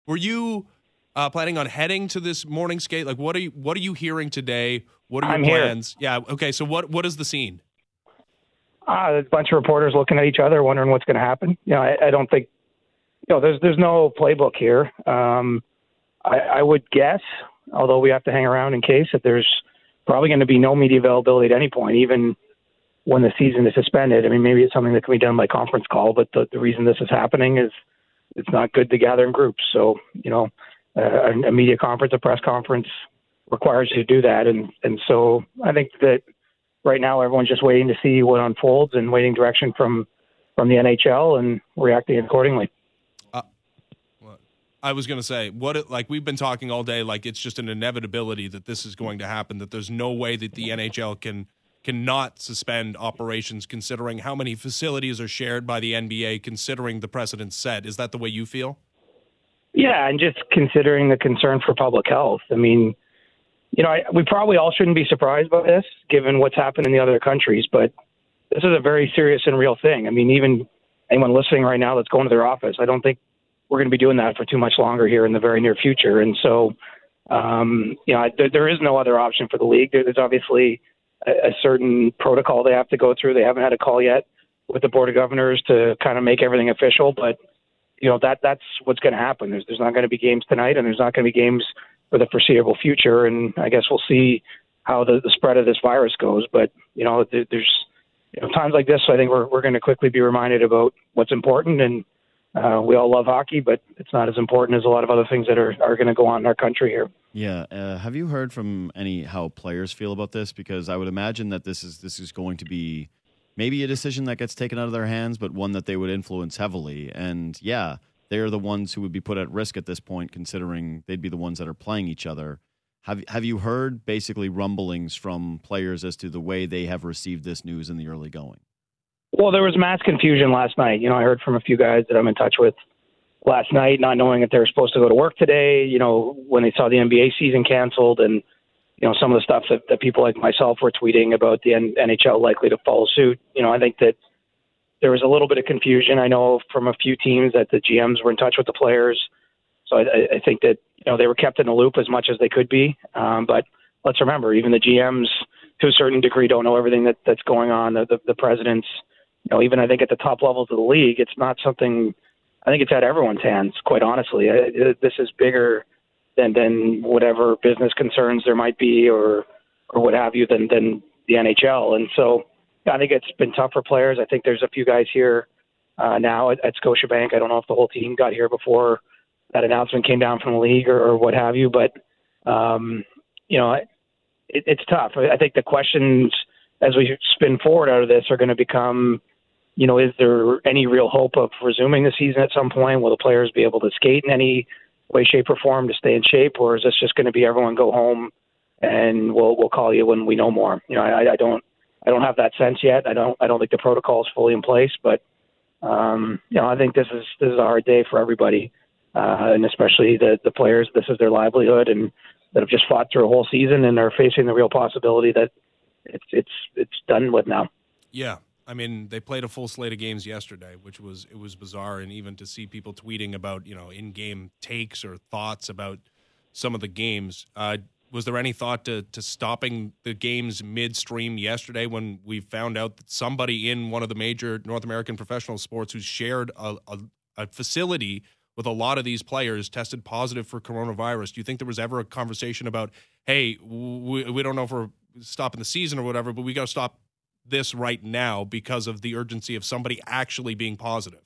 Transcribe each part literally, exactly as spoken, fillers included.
Were you uh, planning on heading to this morning skate? Like, what are you what are you hearing today? What are your I'm plans? Here. Yeah. Okay. So what what is the scene? Uh, there's a bunch of reporters looking at each other, wondering what's going to happen. You know, I, I don't think, you know, there's there's no playbook here. Um, I, I would guess, although we have to hang around in case, that there's probably going to be no media availability at any point, even when the season is suspended. I mean, maybe it's something that can be done by conference call, but the, the reason this is happening is it's not good to gather in groups. So, you know, uh, a media conference, a press conference requires you to do that. And, and so I think that right now everyone's just waiting to see what unfolds and waiting direction from, from the N H L and reacting accordingly. Uh, well, I was going to say, what it, like we've been talking all day, like it's just an inevitability that this is going to happen, that there's no way that the N H L can cannot suspend operations considering how many facilities are shared by the N B A, considering the precedent set. Is that the way you feel? Yeah, and just considering the concern for public health. I mean, you know, I, we probably all shouldn't be surprised by this, given what's happened in the other countries, but this is a very serious and real thing. I mean, even anyone listening right now that's going to their office, I don't think we're going to be doing that for too much longer here in the very near future. And so, um, you know, there, there is no other option for the league. There's obviously a certain protocol they have to go through. They haven't had a call yet with the Board of Governors to kind of make everything official, but you know that that's what's going to happen. There's there's not going to be games tonight, and there's not going to be games for the foreseeable future. And I guess we'll see how the, the spread of this virus goes. But you know, there, there's you know times like this, so I think we're we're going to quickly be reminded about what's important. And uh, we all love hockey, but it's not as important as a lot of other things that are are going to go on in our country here. Yeah. Uh, have you heard from any how players feel about this? Because I would imagine that this is this is going to be maybe a decision that gets taken out of their hands, but one that they would influence heavily. And yeah, they're the ones who would be put at risk at this point, considering they'd be the ones that are playing each other. Have Have you heard basically rumblings from players as to the way they have received this news in the early going? Well, there was mass confusion last night. You know, I heard from a few guys that I'm in touch with last night, not knowing if they were supposed to go to work today, you know, when they saw the N B A season canceled, and, you know, some of the stuff that, that people like myself were tweeting about the N H L likely to follow suit. You know, I think that there was a little bit of confusion. I know from a few teams that the G Ms were in touch with the players. So I, I think that, you know, they were kept in the loop as much as they could be. Um, but let's remember, even the G Ms to a certain degree don't know everything that, that's going on. The, the, the presidents, you know, even I think at the top levels of the league, it's not something – I think it's at everyone's hands, quite honestly. This is bigger than, than whatever business concerns there might be or or what have you than, than the N H L. And so I think it's been tough for players. I think there's a few guys here uh, now at, at Scotiabank. I don't know if the whole team got here before that announcement came down from the league or, or what have you. But, um, you know, it, it's tough. I think the questions as we spin forward out of this are going to become – you know, is there any real hope of resuming the season at some point? Will the players be able to skate in any way, shape, or form to stay in shape, or is this just going to be everyone go home and we'll we'll call you when we know more? You know, I, I don't I don't have that sense yet. I don't I don't think the protocol is fully in place, but um, you know, I think this is this is a hard day for everybody, uh, and especially the the players. This is their livelihood, and that have just fought through a whole season and are facing the real possibility that it's it's it's done with now. Yeah. I mean, they played a full slate of games yesterday, which was it was bizarre, and even to see people tweeting about, you know, in-game takes or thoughts about some of the games. Uh, was there any thought to to stopping the games midstream yesterday when we found out that somebody in one of the major North American professional sports who's shared a, a, a facility with a lot of these players tested positive for coronavirus? Do you think there was ever a conversation about, hey, we, we don't know if we're stopping the season or whatever, but we got to stop this right now because of the urgency of somebody actually being positive?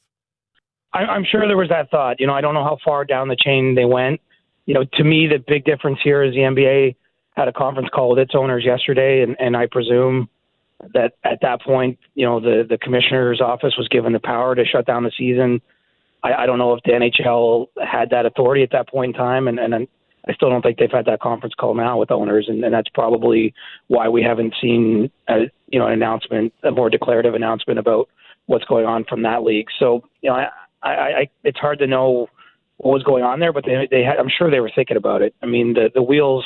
I, I'm sure there was that thought. You know, I don't know how far down the chain they went. You know, to me, the big difference here is the N B A had a conference call with its owners yesterday, and, and I presume that at that point, you know, the, the commissioner's office was given the power to shut down the season. I, I don't know if the N H L had that authority at that point in time, and, and I still don't think they've had that conference call now with owners, and, and that's probably why we haven't seen a, you know, an announcement, a more declarative announcement about what's going on from that league. So, you know, I, I, I it's hard to know what was going on there, but they, they had, I'm sure they were thinking about it. I mean, the, the wheels,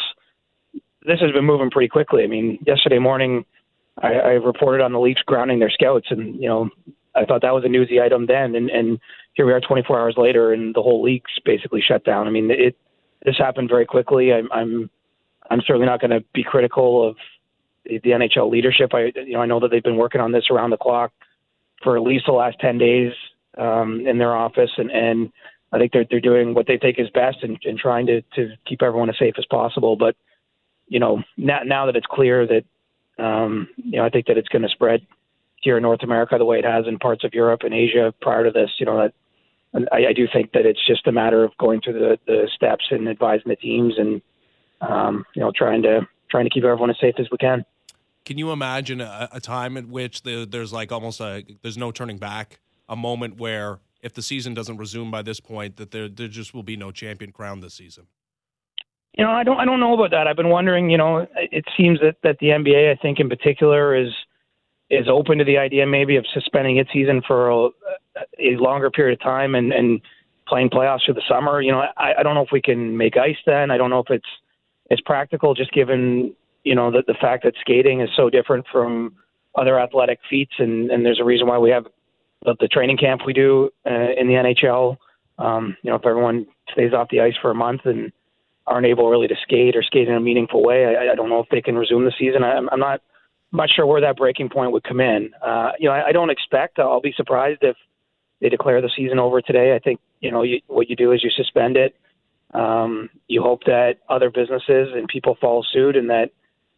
this has been moving pretty quickly. I mean, yesterday morning, I, I reported on the Leafs grounding their scouts, and, you know, I thought that was a newsy item then, and, and here we are twenty-four hours later, and the whole league's basically shut down. I mean, it this happened very quickly. I'm I'm, I'm certainly not going to be critical of the, the N H L leadership. I you know I know that they've been working on this around the clock for at least the last ten days um, in their office, and, and I think they're they're doing what they think is best and, and trying to, to keep everyone as safe as possible. But you know, now now that it's clear that um, you know, I think that it's going to spread here in North America the way it has in parts of Europe and Asia prior to this. You know, that and I, I do think that it's just a matter of going through the, the steps and advising the teams and um, you know trying to trying to keep everyone as safe as we can. Can you imagine a, a time at which the, there's like almost a there's no turning back, a moment where if the season doesn't resume by this point, that there there just will be no champion crowned this season? You know, I don't I don't know about that. I've been wondering. You know, it seems that, that the N B A, I think in particular, is is open to the idea maybe of suspending its season for a, a longer period of time and, and playing playoffs through the summer. You know, I, I don't know if we can make ice then. I don't know if it's it's practical, just given you know the the fact that skating is so different from other athletic feats, and, and there's a reason why we have the, the training camp we do uh, in the N H L. Um, you know, if everyone stays off the ice for a month and aren't able really to skate or skate in a meaningful way, I, I don't know if they can resume the season. I, I'm not I'm not sure where that breaking point would come in. Uh, you know, I, I don't expect. I'll be surprised if they declare the season over today. I think you know you, what you do is you suspend it. Um, you hope that other businesses and people follow suit, and that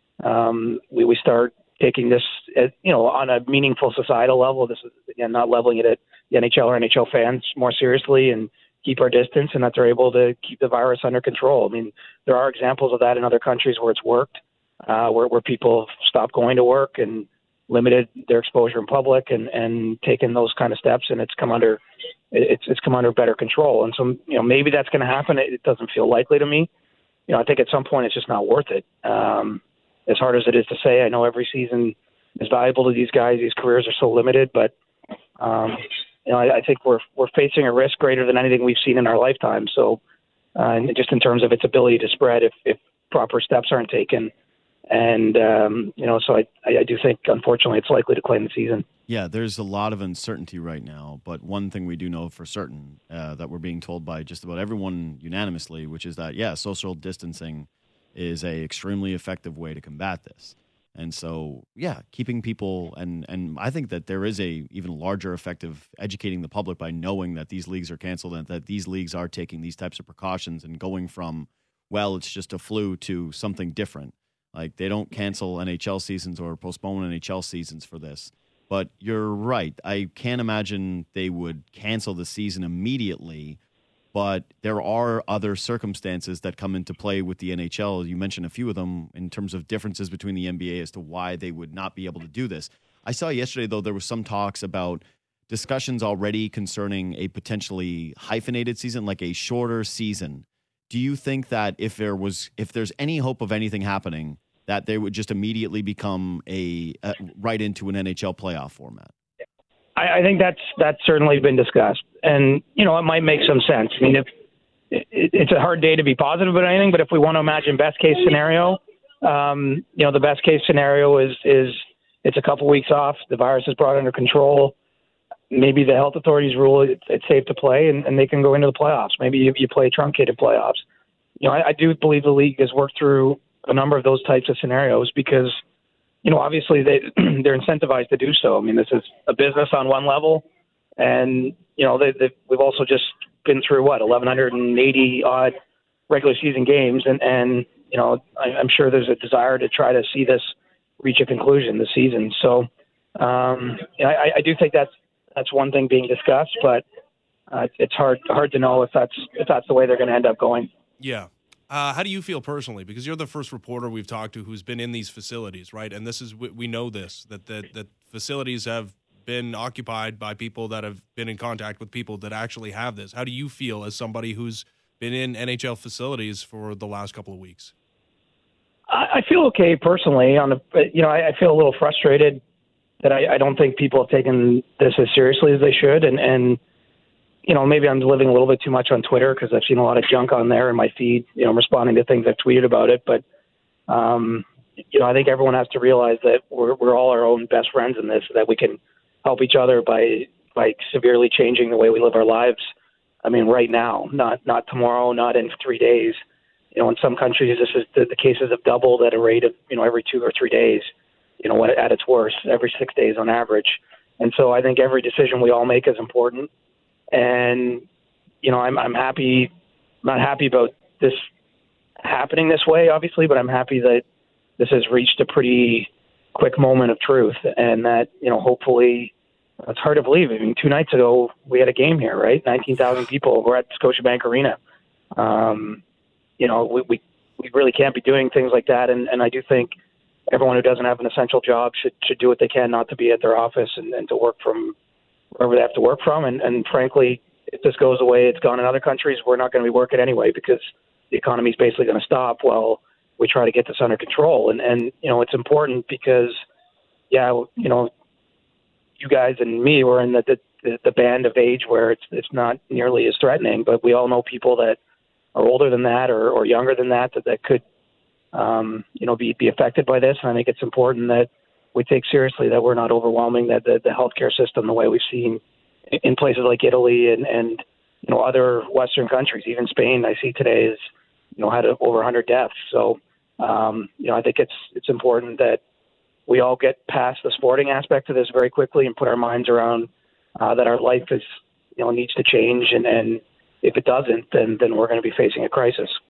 um, we we start taking this, at, you know, on a meaningful societal level. This is again not leveling it at the N H L or N H L fans more seriously, and keep our distance, and that they're able to keep the virus under control. I mean, there are examples of that in other countries where it's worked. Uh, where, where people have stopped going to work and limited their exposure in public and, and taken those kind of steps, and it's come under it's it's come under better control. And so, you know, maybe that's going to happen. It, it doesn't feel likely to me. You know, I think at some point it's just not worth it. Um, as hard as it is to say, I know every season is valuable to these guys. These careers are so limited, but um, you know, I, I think we're we're facing a risk greater than anything we've seen in our lifetime. So, uh, and just in terms of its ability to spread, if if proper steps aren't taken. And, um, you know, so I, I do think, unfortunately, it's likely to claim the season. Yeah, there's a lot of uncertainty right now. But one thing we do know for certain uh, that we're being told by just about everyone unanimously, which is that, yeah, social distancing is a extremely effective way to combat this. And so, yeah, keeping people and, and I think that there is a even larger effect of educating the public by knowing that these leagues are canceled and that these leagues are taking these types of precautions and going from, well, it's just a flu to something different. Like, they don't cancel N H L seasons or postpone N H L seasons for this. But you're right. I can't imagine they would cancel the season immediately. But there are other circumstances that come into play with the N H L. You mentioned a few of them in terms of differences between the N B A as to why they would not be able to do this. I saw yesterday, though, there was some talks about discussions already concerning a potentially hyphenated season, like a shorter season. Do you think that if there was, if there's any hope of anything happening, that they would just immediately become a, a right into an N H L playoff format? I, I think that's that's certainly been discussed, and you know it might make some sense. I mean, if it, it's a hard day to be positive about anything, but if we want to imagine best case scenario, um, you know, the best case scenario is is it's a couple weeks off, the virus is brought under control. Maybe the health authorities rule it's, it's safe to play, and, and they can go into the playoffs. Maybe you, you play truncated playoffs. You know, I, I do believe the league has worked through a number of those types of scenarios because, you know, obviously they they're incentivized to do so. I mean, this is a business on one level, and you know, they, they, we've also just been through what eleven eighty odd regular season games, and and you know, I, I'm sure there's a desire to try to see this reach a conclusion this season. So, um, you know, I, I do think that's. That's one thing being discussed, but uh, it's hard hard to know if that's if that's the way they're going to end up going. Yeah. Uh, how do you feel personally? Because you're the first reporter we've talked to who's been in these facilities, right? And this is we know this that that, that facilities have been occupied by people that have been in contact with people that actually have this. How do you feel as somebody who's been in N H L facilities for the last couple of weeks? I, I feel okay personally. On the you know, I, I feel a little frustrated that I, I don't think people have taken this as seriously as they should. And, and you know, maybe I'm living a little bit too much on Twitter because I've seen a lot of junk on there in my feed, you know, I'm responding to things I've tweeted about it. But, um, you know, I think everyone has to realize that we're, we're all our own best friends in this, that we can help each other by by severely changing the way we live our lives. I mean, right now, not not tomorrow, not in three days. You know, in some countries, this is the, the cases have doubled at a rate of, you know, every two or three days. You know, at its worst, every six days on average. And so I think every decision we all make is important. And, you know, I'm I'm happy, not happy about this happening this way, obviously, but I'm happy that this has reached a pretty quick moment of truth, and that, you know, hopefully, it's hard to believe. I mean, two nights ago, we had a game here, right? nineteen thousand people were at Scotiabank Arena. Um, you know, we, we, we really can't be doing things like that. And, and I do think everyone who doesn't have an essential job should should do what they can not to be at their office and, and to work from wherever they have to work from. And, and frankly, if this goes the way it's gone in other countries, we're not going to be working anyway, because the economy is basically going to stop while we try to get this under control. And, and, you know, it's important because, yeah, you know, you guys and me were in the, the, the band of age where it's, it's not nearly as threatening, but we all know people that are older than that or, or younger than that, that, that could, um, you know, be, be affected by this. And I think it's important that we take seriously that we're not overwhelming that the, the healthcare system the way we've seen in places like Italy and, and, you know, other Western countries. Even Spain, I see today, is, you know, had over one hundred deaths. So, um, you know, I think it's it's important that we all get past the sporting aspect of this very quickly and put our minds around uh, that our life is, you know, needs to change. And, and if it doesn't, then then we're going to be facing a crisis.